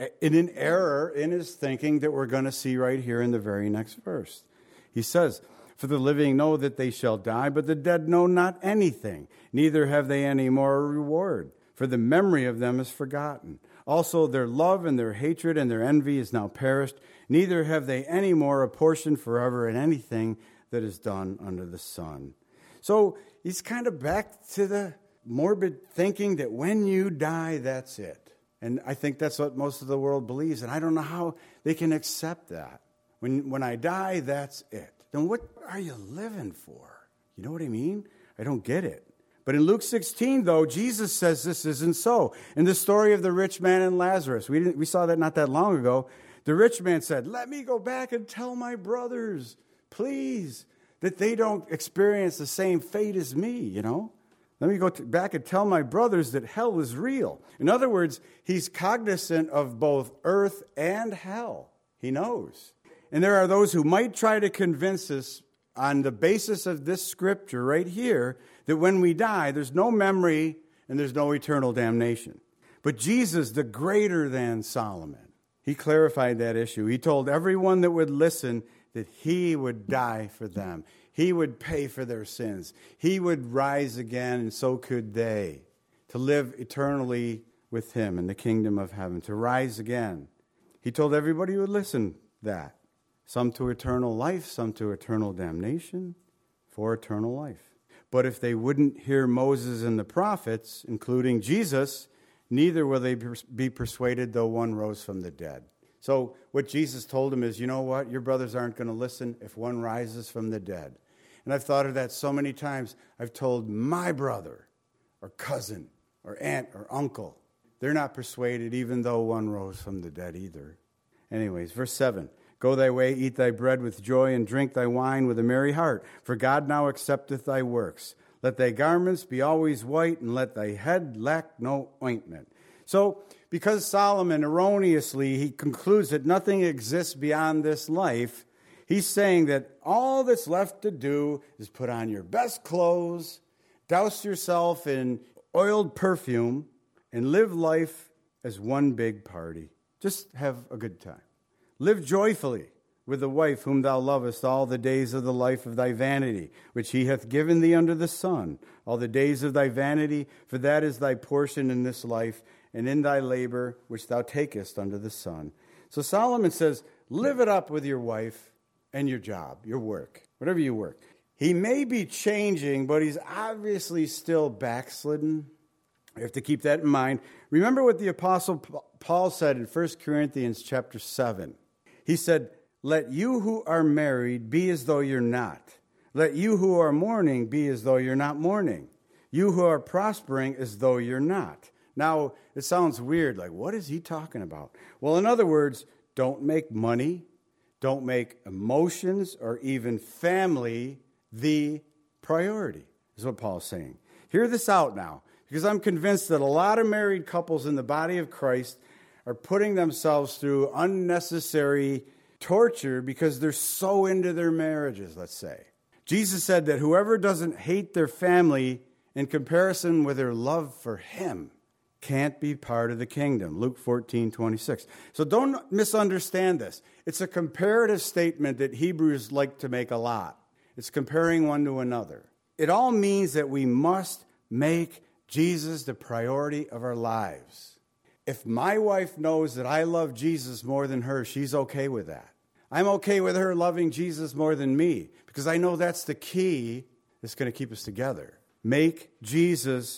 error in his thinking that we're going to see right here in the very next verse. He says, for the living know that they shall die, but the dead know not anything, neither have they any more reward, for the memory of them is forgotten. Also their love and their hatred and their envy is now perished, neither have they any more a portion forever in anything that is done under the sun. So he's kind of back to the morbid thinking that when you die, that's it. And I think that's what most of the world believes, and I don't know how they can accept that. When I die, that's it. Then what are you living for? You know what I mean? I don't get it. But in Luke 16, though, Jesus says this isn't so. In the story of the rich man and Lazarus, we saw that not that long ago. The rich man said, let me go back and tell my brothers, please, that they don't experience the same fate as me, Let me go back and tell my brothers that hell is real. In other words, he's cognizant of both earth and hell. He knows. And there are those who might try to convince us on the basis of this scripture right here that when we die, there's no memory and there's no eternal damnation. But Jesus, the greater than Solomon, he clarified that issue. He told everyone that would listen that he would die for them. He would pay for their sins. He would rise again, and so could they, to live eternally with him in the kingdom of heaven, to rise again. He told everybody who would listen that. Some to eternal life, some to eternal damnation, for eternal life. But if they wouldn't hear Moses and the prophets, including Jesus, neither will they be persuaded though one rose from the dead. So what Jesus told him is, you know what? Your brothers aren't going to listen if one rises from the dead. And I've thought of that so many times. I've told my brother or cousin or aunt or uncle. They're not persuaded even though one rose from the dead either. Anyways, verse 7. Go thy way, eat thy bread with joy, and drink thy wine with a merry heart. For God now accepteth thy works. Let thy garments be always white, and let thy head lack no ointment. So, because Solomon erroneously, he concludes that nothing exists beyond this life, he's saying that all that's left to do is put on your best clothes, douse yourself in oiled perfume, and live life as one big party. Just have a good time. Live joyfully with the wife whom thou lovest all the days of the life of thy vanity, which he hath given thee under the sun, all the days of thy vanity, for that is thy portion in this life, and in thy labor which thou takest under the sun. So Solomon says, live it up with your wife and your job, your work, whatever you work. He may be changing, but he's obviously still backslidden. You have to keep that in mind. Remember what the Apostle Paul said in 1 Corinthians chapter 7. He said, let you who are married be as though you're not. Let you who are mourning be as though you're not mourning. You who are prospering as though you're not. Now, it sounds weird, like what is he talking about? Well, in other words, don't make money, don't make emotions or even family the priority, is what Paul's saying. Hear this out now, because I'm convinced that a lot of married couples in the body of Christ are putting themselves through unnecessary torture because they're so into their marriages, let's say. Jesus said that whoever doesn't hate their family in comparison with their love for him can't be part of the kingdom. Luke 14:26. So don't misunderstand this. It's a comparative statement that Hebrews like to make a lot. It's comparing one to another. It all means that we must make Jesus the priority of our lives. If my wife knows that I love Jesus more than her, she's okay with that. I'm okay with her loving Jesus more than me because I know that's the key that's going to keep us together. Make Jesus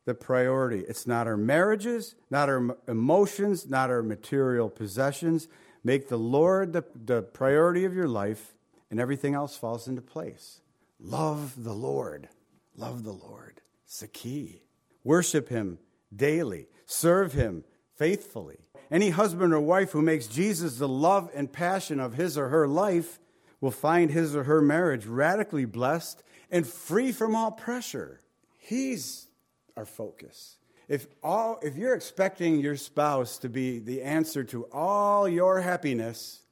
the priority. It's not our marriages, not our emotions, not our material possessions. Make the Lord the priority of your life, and everything else falls into place. Love the Lord. Love the Lord. It's the key. Worship him daily. Serve him faithfully. Any husband or wife who makes Jesus the love and passion of his or her life will find his or her marriage radically blessed and free from all pressure. He's our focus. If you're expecting your spouse to be the answer to all your happiness,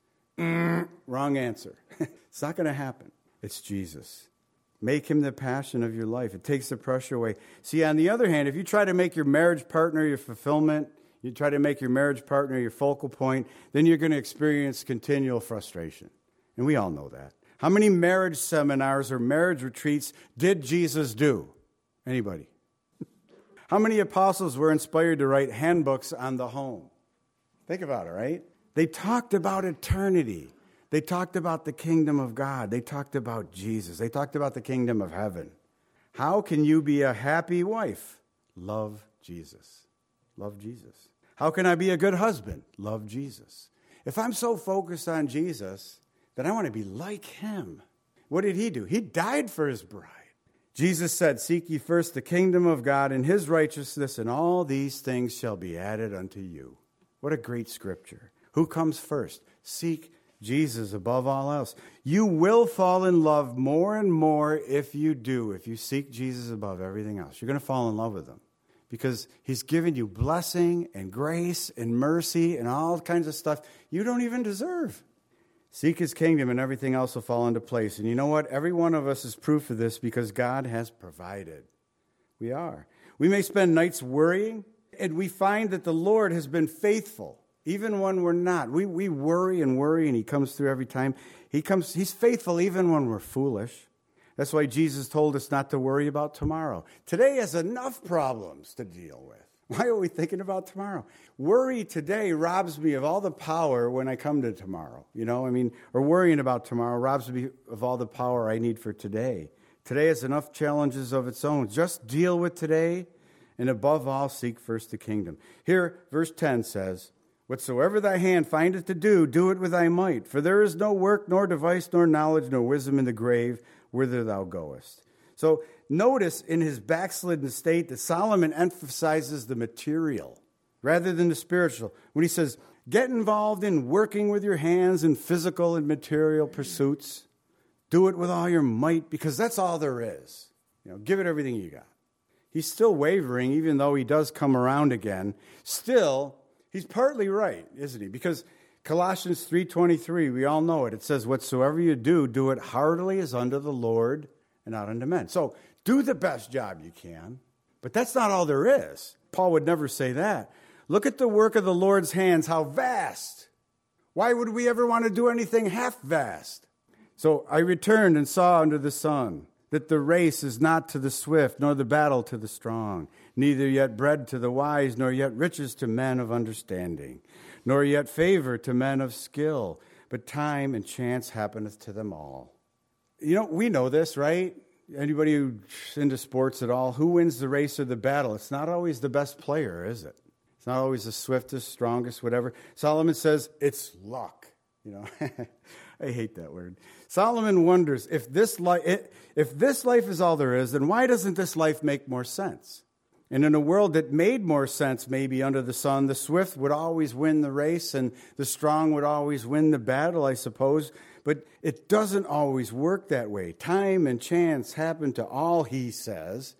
wrong answer. It's not going to happen. It's Jesus. Make him the passion of your life. It takes the pressure away. See, on the other hand, if you try to make your marriage partner your fulfillment, you try to make your marriage partner your focal point, then you're going to experience continual frustration. And we all know that. How many marriage seminars or marriage retreats did Jesus do? Anybody? How many apostles were inspired to write handbooks on the home? Think about it, right? They talked about eternity. They talked about the kingdom of God. They talked about Jesus. They talked about the kingdom of heaven. How can you be a happy wife? Love Jesus. Love Jesus. How can I be a good husband? Love Jesus. If I'm so focused on Jesus, then I want to be like him. What did he do? He died for his bride. Jesus said, seek ye first the kingdom of God and his righteousness, and all these things shall be added unto you. What a great scripture. Who comes first? Seek Jesus above all else. You will fall in love more and more if you do. If you seek Jesus above everything else, you're going to fall in love with him because he's given you blessing and grace and mercy and all kinds of stuff you don't even deserve. Seek his kingdom and everything else will fall into place. And you know what? Every one of us is proof of this because God has provided. We are. We may spend nights worrying, and we find that the Lord has been faithful, even when we're not. We worry, and he comes through every time. He's faithful even when we're foolish. That's why Jesus told us not to worry about tomorrow. Today has enough problems to deal with. Why are we thinking about tomorrow? Worry today robs me of all the power when I come to tomorrow. Or worrying about tomorrow robs me of all the power I need for today. Today has enough challenges of its own. Just deal with today, and above all, seek first the kingdom. Here, verse 10 says, whatsoever thy hand findeth to do, do it with thy might. For there is no work, nor device, nor knowledge, nor wisdom in the grave, whither thou goest. So notice in his backslidden state that Solomon emphasizes the material rather than the spiritual. When he says, get involved in working with your hands in physical and material pursuits, do it with all your might because that's all there is. Give it everything you got. He's still wavering, even though he does come around again. Still, he's partly right, isn't he? Because Colossians 3:23, we all know it. It says, whatsoever you do, do it heartily as unto the Lord and not unto men. So do the best job you can, but that's not all there is. Paul would never say that. Look at the work of the Lord's hands, how vast. Why would we ever want to do anything half vast? So I returned and saw under the sun that the race is not to the swift, nor the battle to the strong, neither yet bread to the wise, nor yet riches to men of understanding, nor yet favor to men of skill, but time and chance happeneth to them all. We know this, right? Anybody who's into sports at all, who wins the race or the battle? It's not always the best player, is it? It's not always the swiftest, strongest, whatever. Solomon says it's luck. I hate that word. Solomon wonders if this life is all there is, then why doesn't this life make more sense? And in a world that made more sense maybe under the sun, the swift would always win the race and the strong would always win the battle, I suppose. But it doesn't always work that way. Time and chance happen to all, he says.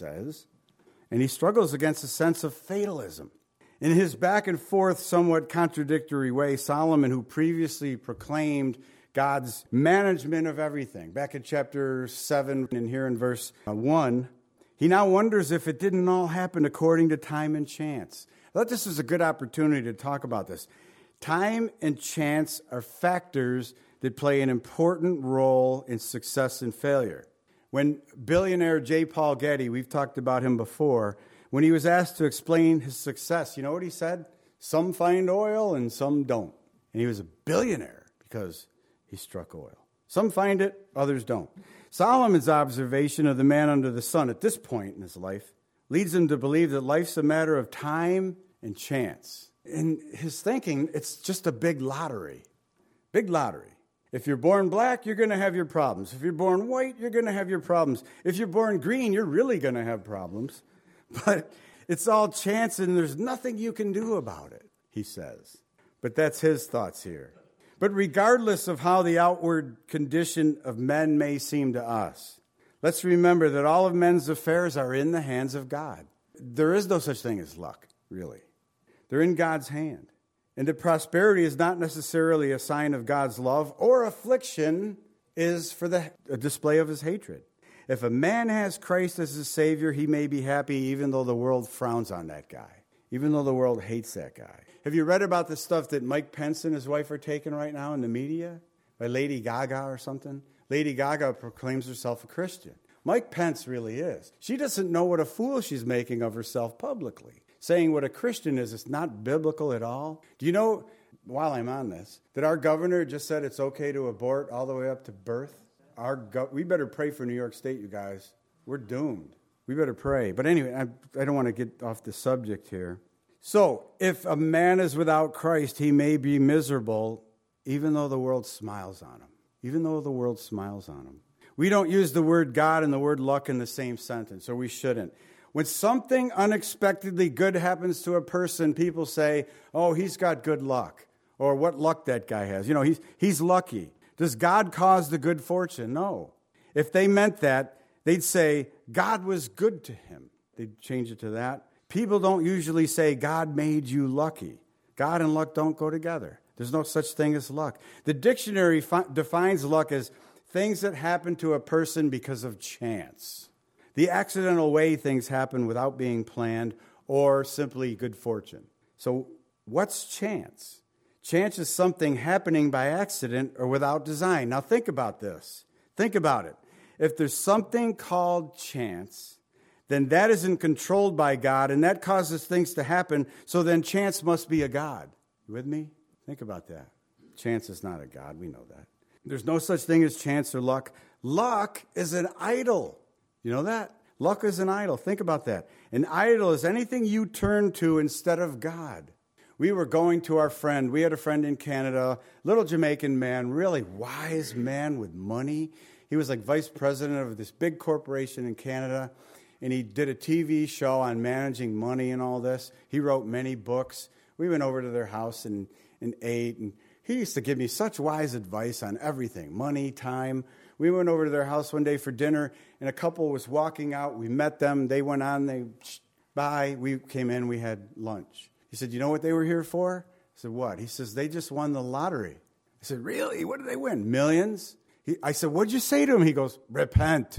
And he struggles against a sense of fatalism. In his back and forth, somewhat contradictory way, Solomon, who previously proclaimed God's management of everything, back in chapter 7 and here in verse 1, he now wonders if it didn't all happen according to time and chance. I thought this was a good opportunity to talk about this. Time and chance are factors that play an important role in success and failure. When billionaire J. Paul Getty, we've talked about him before, when he was asked to explain his success, you know what he said? Some find oil and some don't. And he was a billionaire because he struck oil. Some find it, others don't. Solomon's observation of the man under the sun at this point in his life leads him to believe that life's a matter of time and chance. In his thinking, it's just a big lottery. Big lottery. If you're born black, you're going to have your problems. If you're born white, you're going to have your problems. If you're born green, you're really going to have problems. But it's all chance, and there's nothing you can do about it, he says. But that's his thoughts here. But regardless of how the outward condition of men may seem to us, let's remember that all of men's affairs are in the hands of God. There is no such thing as luck, really. They're in God's hand. And that prosperity is not necessarily a sign of God's love, or affliction is for a display of his hatred. If a man has Christ as his Savior, he may be happy even though the world frowns on that guy, even though the world hates that guy. Have you read about the stuff that Mike Pence and his wife are taking right now in the media? By Lady Gaga or something? Lady Gaga proclaims herself a Christian. Mike Pence really is. She doesn't know what a fool she's making of herself publicly. Saying what a Christian is not biblical at all. Do you know, while I'm on this, that our governor just said it's okay to abort all the way up to birth? We better pray for New York State, you guys. We're doomed. We better pray. But anyway, I don't want to get off the subject here. So, if a man is without Christ, he may be miserable, even though the world smiles on him. Even though the world smiles on him. We don't use the word God and the word luck in the same sentence, or we shouldn't. When something unexpectedly good happens to a person, people say, oh, he's got good luck, or what luck that guy has. You know, he's lucky. Does God cause the good fortune? No. If they meant that, they'd say, God was good to him. They'd change it to that. People don't usually say, God made you lucky. God and luck don't go together. There's no such thing as luck. The dictionary defines luck as things that happen to a person because of chance. The accidental way things happen without being planned, or simply good fortune. So what's chance? Chance is something happening by accident or without design. Now think about this. Think about it. If there's something called chance, then that isn't controlled by God, and that causes things to happen, so then chance must be a God. You with me? Think about that. Chance is not a God. We know that. There's no such thing as chance or luck. Luck is an idol. You know that? Luck is an idol. Think about that. An idol is anything you turn to instead of God. We were going to our friend. We had a friend in Canada, little Jamaican man, really wise man with money. He was like vice president of this big corporation in Canada, and he did a TV show on managing money and all this. He wrote many books. We went over to their house and ate, and he used to give me such wise advice on everything, money, time. We went over to their house one day for dinner, and a couple was walking out. We met them. They went on. Bye. We came in. We had lunch. He said, you know what they were here for? I said, what? He says, they just won the lottery. I said, really? What did they win? Millions? I said, what'd you say to him? He goes, repent.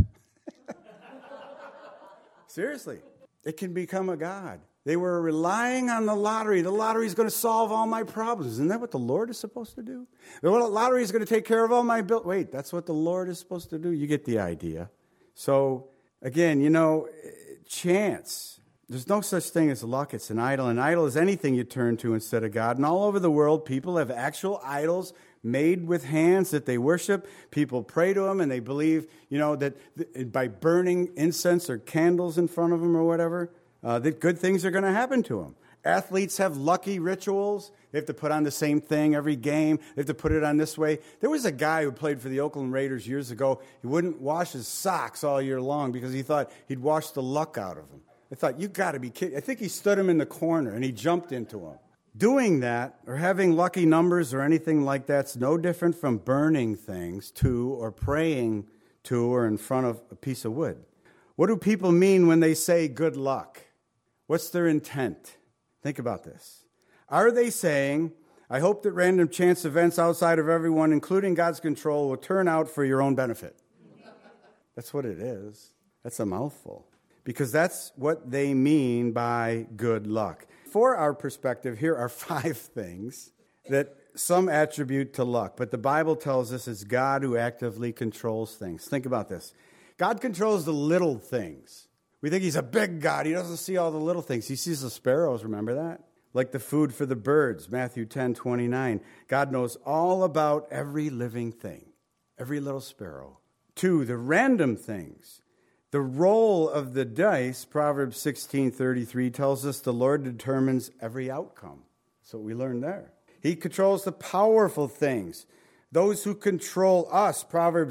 Seriously. It can become a god. They were relying on the lottery. The lottery is going to solve all my problems. Isn't that what the Lord is supposed to do? The lottery is going to take care of all my bills. Wait, that's what the Lord is supposed to do? You get the idea. So, again, you know, chance. There's no such thing as luck. It's an idol. An idol is anything you turn to instead of God. And all over the world, people have actual idols made with hands that they worship. People pray to them, and they believe, you know, that by burning incense or candles in front of them or whatever, that good things are going to happen to them. Athletes have lucky rituals. They have to put on the same thing every game. They have to put it on this way. There was a guy who played for the Oakland Raiders years ago. He wouldn't wash his socks all year long because he thought he'd wash the luck out of them. I thought, you got to be kidding. I think he stood him in the corner, and he jumped into him. Doing that, or having lucky numbers or anything like that's no different from burning things to or praying to or in front of a piece of wood. What do people mean when they say good luck? What's their intent? Think about this. Are they saying, I hope that random chance events outside of everyone, including God's control, will turn out for your own benefit? That's what it is. That's a mouthful. Because that's what they mean by good luck. For our perspective, here are 5 things that some attribute to luck. But the Bible tells us it's God who actively controls things. Think about this. God controls the little things. We think he's a big God. He doesn't see all the little things. He sees the sparrows, remember that? Like the food for the birds, Matthew 10:29. God knows all about every living thing, every little sparrow. 2, the random things. The roll of the dice, Proverbs 16:33, tells us the Lord determines every outcome. That's what we learned there. He controls the powerful things. Those who control us, Proverbs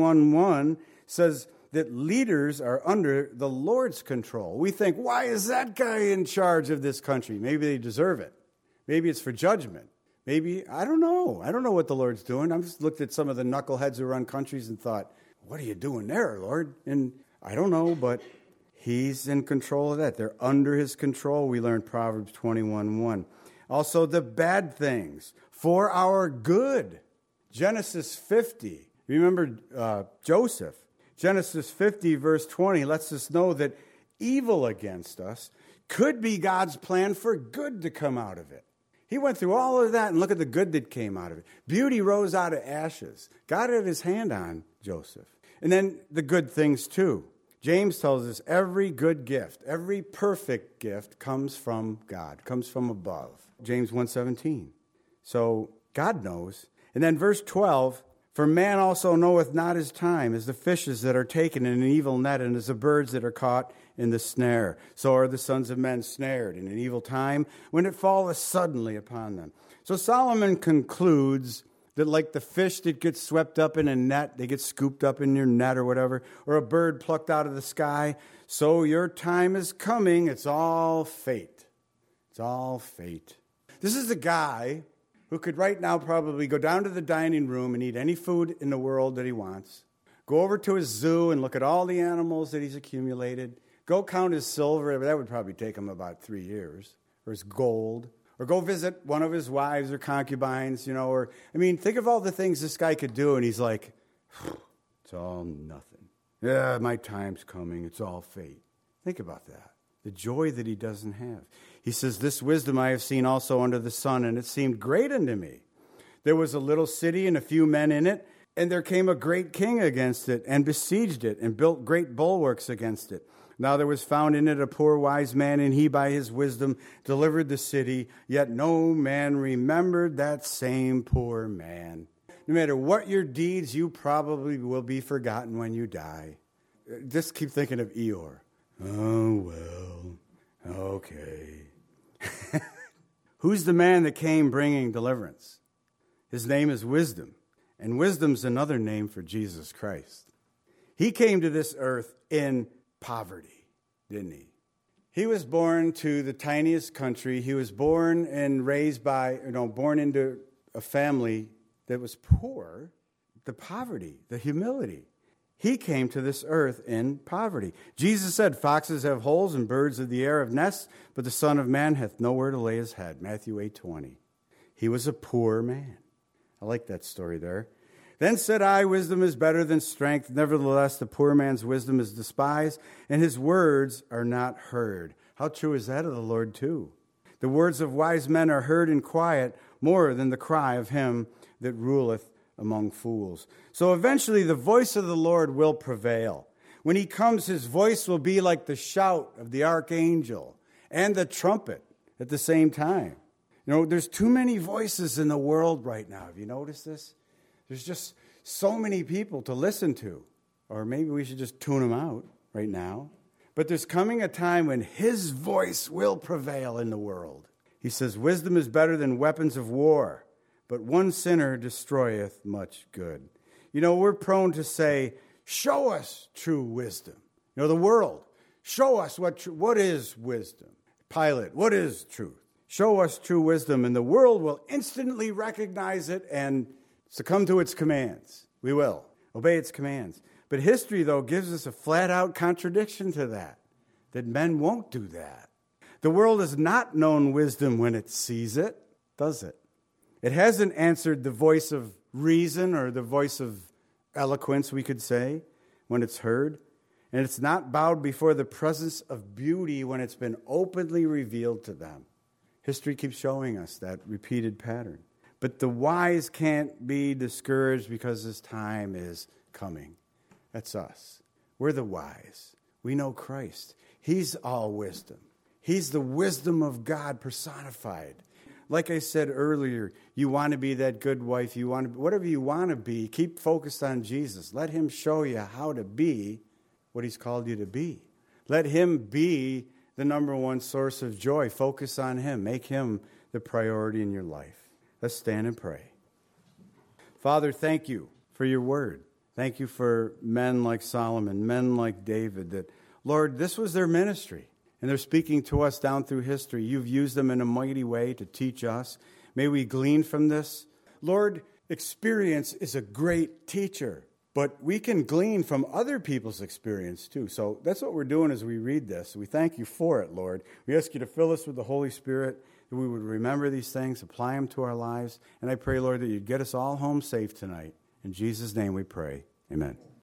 21:1 says that leaders are under the Lord's control. We think, why is that guy in charge of this country? Maybe they deserve it. Maybe it's for judgment. Maybe, I don't know. I don't know what the Lord's doing. I've just looked at some of the knuckleheads who run countries and thought, what are you doing there, Lord? And I don't know, but he's in control of that. They're under his control. We learned Proverbs 21:1. Also, the bad things for our good. Genesis 50. Remember Joseph. Genesis 50, verse 20, lets us know that evil against us could be God's plan for good to come out of it. He went through all of that, and look at the good that came out of it. Beauty rose out of ashes. God had his hand on Joseph. And then the good things, too. James tells us every good gift, every perfect gift comes from God, comes from above. James 1:17. So God knows. And then verse 12, for man also knoweth not his time, as the fishes that are taken in an evil net, and as the birds that are caught in the snare. So are the sons of men snared in an evil time, when it falleth suddenly upon them. So Solomon concludes that like the fish that gets swept up in a net, they get scooped up in your net or whatever, or a bird plucked out of the sky, so your time is coming. It's all fate. It's all fate. This is the guy who could right now probably go down to the dining room and eat any food in the world that he wants, go over to his zoo and look at all the animals that he's accumulated, go count his silver, that would probably take him about 3 years, or his gold, or go visit one of his wives or concubines, or, think of all the things this guy could do, and he's like, it's all nothing. Yeah, my time's coming, it's all fate. Think about that. The joy that he doesn't have. He says, this wisdom I have seen also under the sun, and it seemed great unto me. There was a little city and a few men in it, and there came a great king against it, and besieged it, and built great bulwarks against it. Now there was found in it a poor wise man, and he by his wisdom delivered the city, yet no man remembered that same poor man. No matter what your deeds, you probably will be forgotten when you die. Just keep thinking of Eeyore. Oh, well, okay. Who's the man that came bringing deliverance? His name is Wisdom, and wisdom's another name for Jesus Christ. He came to this earth in poverty, didn't he? He was born to the tiniest country. He was born and raised born into a family that was poor. The poverty, the humility. He came to this earth in poverty. Jesus said, foxes have holes and birds of the air have nests, but the Son of Man hath nowhere to lay his head. Matthew 8:20. He was a poor man. I like that story there. Then said I, wisdom is better than strength. Nevertheless, the poor man's wisdom is despised, and his words are not heard. How true is that of the Lord, too? The words of wise men are heard in quiet more than the cry of him that ruleth among fools. So eventually the voice of the Lord will prevail. When he comes, his voice will be like the shout of the archangel and the trumpet at the same time. There's too many voices in the world right now. Have you noticed this? There's just so many people to listen to. Or maybe we should just tune them out right now. But there's coming a time when his voice will prevail in the world. He says, wisdom is better than weapons of war, but one sinner destroyeth much good. We're prone to say, show us true wisdom. The world, show us what is wisdom. Pilate, what is truth? Show us true wisdom, and the world will instantly recognize it and succumb to its commands. We will obey its commands. But history, though, gives us a flat-out contradiction to that men won't do that. The world has not known wisdom when it sees it, does it? It hasn't answered the voice of reason or the voice of eloquence, we could say, when it's heard. And it's not bowed before the presence of beauty when it's been openly revealed to them. History keeps showing us that repeated pattern. But the wise can't be discouraged because his time is coming. That's us. We're the wise. We know Christ. He's all wisdom. He's the wisdom of God personified. Like I said earlier, you want to be that good wife, whatever you want to be, keep focused on Jesus. Let him show you how to be what he's called you to be. Let him be the number one source of joy. Focus on him. Make him the priority in your life. Let's stand and pray. Father, thank you for your word. Thank you for men like Solomon, men like David, that, Lord, this was their ministry. And they're speaking to us down through history. You've used them in a mighty way to teach us. May we glean from this. Lord, experience is a great teacher, but we can glean from other people's experience too. So that's what we're doing as we read this. We thank you for it, Lord. We ask you to fill us with the Holy Spirit, that we would remember these things, apply them to our lives. And I pray, Lord, that you'd get us all home safe tonight. In Jesus' name we pray. Amen.